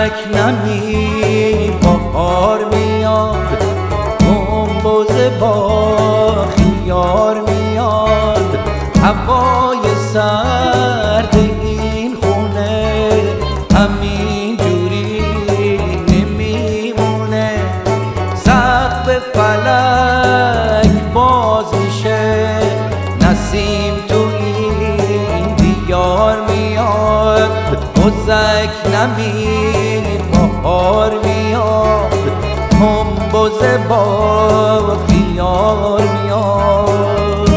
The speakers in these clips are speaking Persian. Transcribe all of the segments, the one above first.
بزک نمی بهار میاد، گنبد با خیار میاد، هوای سرد این خونه همین جوری نمیمونه. سقف فلک باز میشه، نسیم تو این دیار میاد. بزک نمی بهار میاد، گنبد با خیار میاد.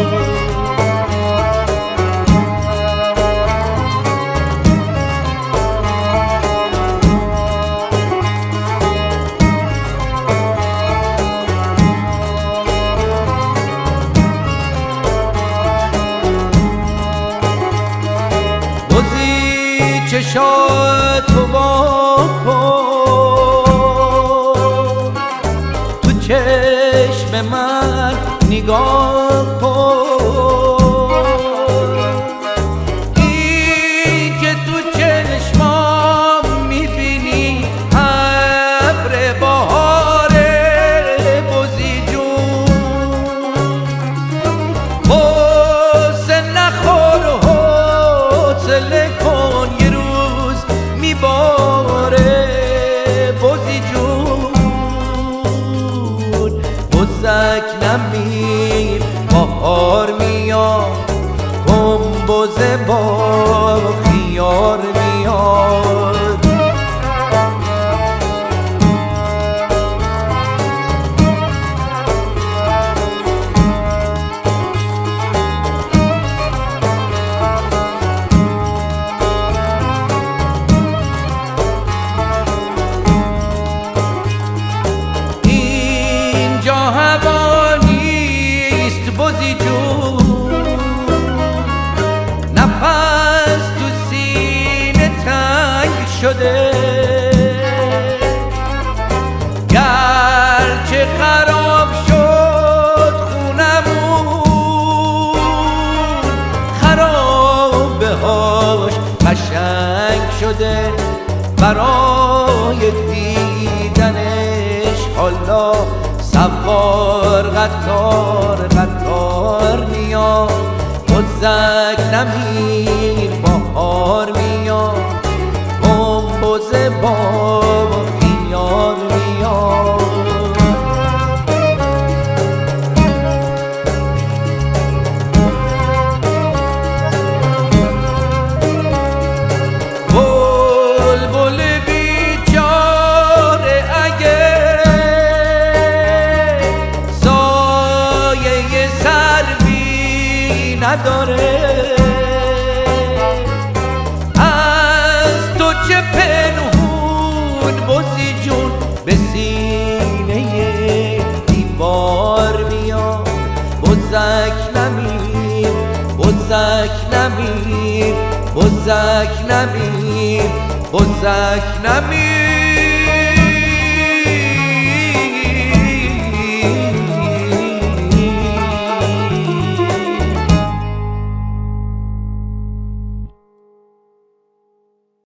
چشاتو وا کن، تو چشم من نگاه کن. این که تو چشمام میبینی ابر بهاره بزی جون. حسن نخور و حوصله کن، یه روز میباره بزی جون. بزک نمی بهار میاد، گنبد با خیار میاد. اینجا هوا نیست بزی جون، نفس تو سینه تنگ شده. گرچه خراب شد خونمون، خرابه هاش قشنگ شده. برای دیدنش حالا سوار قطار میاد. بزک نمی بهار میاد، گنبد با خیار میاد. بلبل بیچاره اگه سایه سروی نداره، از تو چه پنهون بزی جون، به سینه دیوار میاد. بزک نمی بزک نمی بزک نمی بزک نمی